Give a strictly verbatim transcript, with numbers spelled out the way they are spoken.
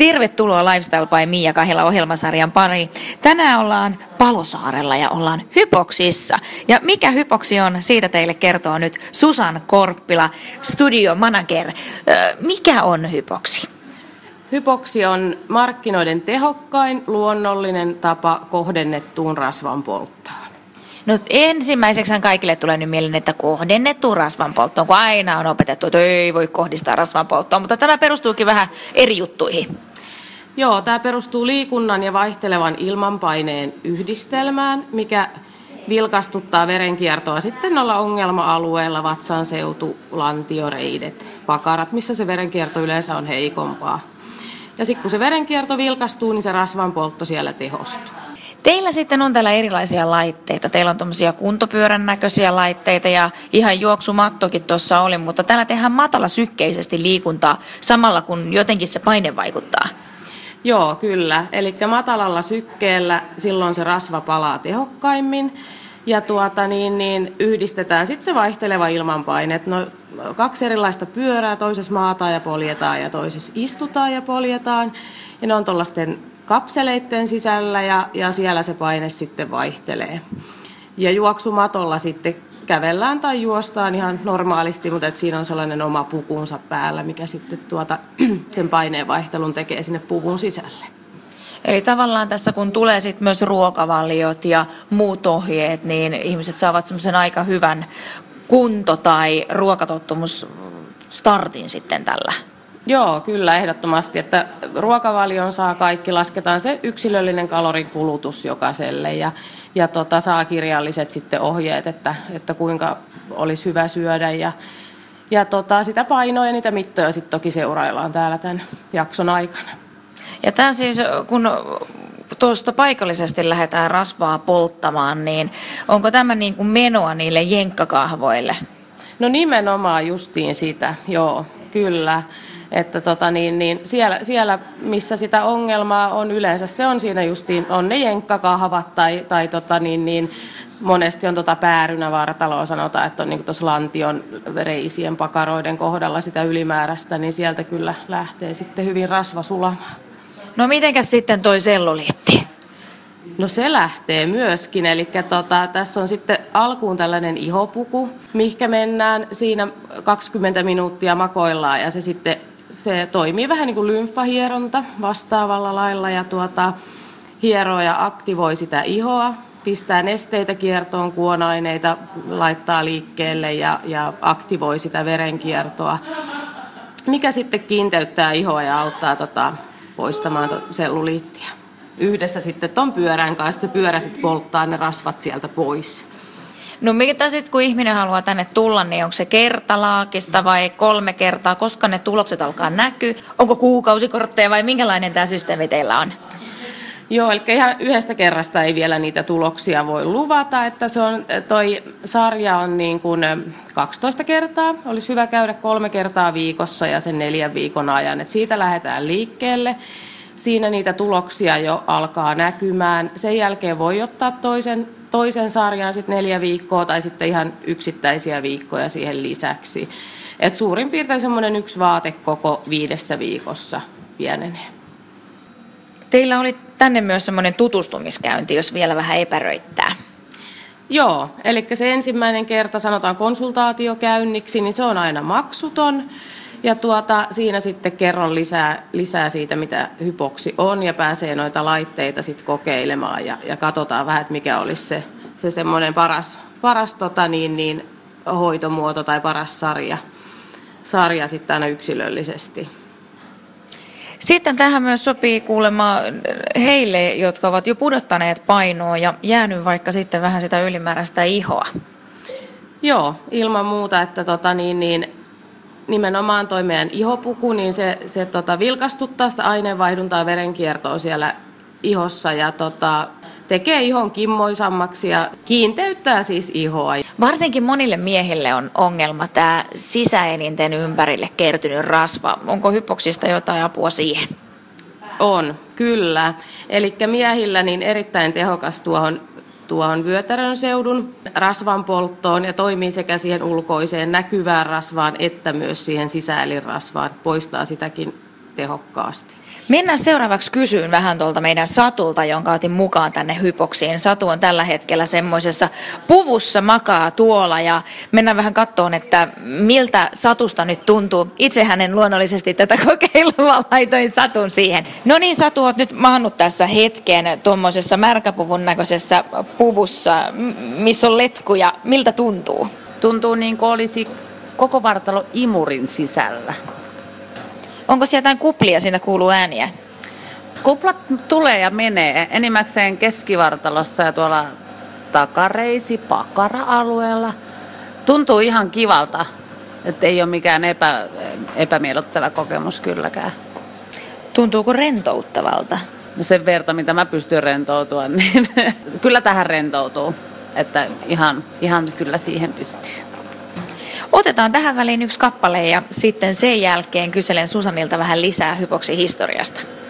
Tervetuloa Lifestyle by Mia Kahila ohjelmasarjan pariin. Tänään ollaan Palosaarella ja ollaan Hypoksissa. Ja mikä Hypoksi on, siitä teille kertoo nyt Susan Korppila, studio manager. Mikä on Hypoksi? Hypoksi on markkinoiden tehokkain luonnollinen tapa kohdennettuun rasvan polttoon. No ensimmäiseksi kaikille tulee nyt mieleen, että kohdennettu rasvanpolttoon, kun aina on opetettu, että ei voi kohdistaa rasvanpolttoon, mutta tämä perustuukin vähän eri juttuihin. Joo, tämä perustuu liikunnan ja vaihtelevan ilmanpaineen yhdistelmään, mikä vilkastuttaa verenkiertoa sitten olla ongelma-alueella, vatsan seutu, lantioreidet, pakarat, missä se verenkierto yleensä on heikompaa. Ja sitten kun se verenkierto vilkastuu, niin se rasvanpoltto siellä tehostuu. Teillä sitten on täällä erilaisia laitteita. Teillä on tuommoisia kuntopyörän näköisiä laitteita ja ihan juoksumattokin tuossa oli, mutta täällä tehdään matalasykkeisesti liikuntaa samalla kun jotenkin se paine vaikuttaa. Joo, kyllä. Eli matalalla sykkeellä silloin se rasva palaa tehokkaimmin ja tuota, niin, niin, yhdistetään sitten se vaihteleva ilmanpaine. No, kaksi erilaista pyörää, toisessa maataan ja poljetaan ja toisessa istutaan ja poljetaan. Ja ne on tuollaisten kapseleiden sisällä ja, ja siellä se paine sitten vaihtelee. Ja juoksumatolla sitten kävellään tai juostaan ihan normaalisti, mutta et siinä on sellainen oma pukunsa päällä, mikä sitten tuota, sen paineen vaihtelun tekee sinne puvun sisälle. Eli tavallaan tässä kun tulee sitten myös ruokavaliot ja muut ohjeet, niin ihmiset saavat semmoisen aika hyvän kunto- tai ruokatottumus-startin sitten tällä. Joo, kyllä ehdottomasti, että ruokavalion saa kaikki, lasketaan se yksilöllinen kalorikulutus jokaiselle ja, ja tota, saa kirjalliset sitten ohjeet, että, että kuinka olisi hyvä syödä ja, ja tota, sitä painoa ja niitä mittoja sitten toki seuraillaan täällä tämän jakson aikana. Ja tämä siis, kun tuosta paikallisesti lähdetään rasvaa polttamaan, niin onko tämä niin kuin menoa niille jenkkakahvoille? No nimenomaan justiin sitä, joo, kyllä. Että tota niin, niin siellä, siellä, missä sitä ongelmaa on yleensä, se on siinä justiin, on ne jenkkakahvat tai, tai tota niin, niin, monesti on tota päärynävartaloa, sanotaan, että on niin tuossa lantion reisien pakaroiden kohdalla sitä ylimääräistä, niin sieltä kyllä lähtee sitten hyvin rasva sulamaan. No mitenkäs sitten toi selluliitti? No se lähtee myöskin, eli tota, tässä on sitten alkuun tällainen ihopuku, mihinkä mennään siinä kaksikymmentä minuuttia makoillaan ja se sitten se toimii vähän niin kuin lymfahieronta vastaavalla lailla ja tuota, hieroo ja aktivoi sitä ihoa, pistää nesteitä kiertoon, kuonaineita laittaa liikkeelle ja, ja aktivoi sitä verenkiertoa, mikä sitten kiinteyttää ihoa ja auttaa tota, poistamaan to, selluliittia. Yhdessä sitten ton pyörän kanssa, se pyörä sitten polttaa ne rasvat sieltä pois. No mitä sitten, kun ihminen haluaa tänne tulla, niin onko se kertalaakista vai kolme kertaa? Koska ne tulokset alkaa näkyä? Onko kuukausikortteja vai minkälainen tämä systeemi teillä on? Joo, eli ihan yhdestä kerrasta ei vielä niitä tuloksia voi luvata, että se on, toi sarja on niin kuin kaksitoista kertaa. Olisi hyvä käydä kolme kertaa viikossa ja sen neljän viikon ajan, että siitä lähdetään liikkeelle. Siinä niitä tuloksia jo alkaa näkymään. Sen jälkeen voi ottaa toisen, toisen sarjan sit neljä viikkoa tai sitten ihan yksittäisiä viikkoja siihen lisäksi. Et suurin piirtein semmoinen yksi vaate koko viidessä viikossa pienenee. Teillä oli tänne myös semmoinen tutustumiskäynti, jos vielä vähän epäröittää. Joo, eli se ensimmäinen kerta sanotaan konsultaatiokäynniksi, niin se on aina maksuton. Ja tuota, siinä sitten kerron lisää, lisää siitä, mitä Hypoksi on ja pääsee noita laitteita sitten kokeilemaan ja, ja katsotaan vähän, että mikä olisi se, se semmoinen paras, paras tota niin, niin, hoitomuoto tai paras sarja, sarja sitten aina yksilöllisesti. Sitten tähän myös sopii kuulemma heille, jotka ovat jo pudottaneet painoa ja jäänyt vaikka sitten vähän sitä ylimääräistä ihoa. Joo, ilman muuta, että tota niin, niin nimenomaan toi meidän ihopuku, niin se, se tota, vilkastuttaa sitä aineenvaihduntaa ja verenkiertoa siellä ihossa ja tota, tekee ihon kimmoisammaksi ja kiinteyttää siis ihoa. Varsinkin monille miehille on ongelma tämä sisäelinten ympärille kertynyt rasva. Onko Hypoksista jotain apua siihen? On, kyllä. Eli miehillä niin erittäin tehokas tuohon tuohon vyötärön seudun rasvan polttoon ja toimii sekä siihen ulkoiseen näkyvään rasvaan että myös siihen sisäelinrasvaan, poistaa sitäkin tehokkaasti. Mennään seuraavaksi kysyyn vähän tuolta meidän Satulta, jonka otin mukaan tänne Hypoksiin. Satu on tällä hetkellä semmoisessa puvussa, makaa tuolla ja mennään vähän kattoon, että miltä Satusta nyt tuntuu. Itse hänen luonnollisesti tätä kokeilua laitoin Satun siihen. No niin, Satu, oot nyt maannut tässä hetken tuommoisessa märkäpuvun näköisessä puvussa, missä on letkuja. Miltä tuntuu? Tuntuu niin kuin olisi koko vartalo imurin sisällä. Onko siellä jotain kuplia, siitä kuuluu ääniä? Kuplat tulee ja menee enimmäkseen keskivartalossa ja tuolla takareisi pakara-alueella. Tuntuu ihan kivalta, että ei ole mikään epä, epämiellyttävä kokemus kylläkään. Tuntuuko rentouttavalta? No sen verta, mitä mä pystyn rentoutua, niin kyllä tähän rentoutuu. Että ihan, ihan kyllä siihen pystyy. Otetaan tähän väliin yksi kappale ja sitten sen jälkeen kyselen Susanilta vähän lisää Hypoksin historiasta.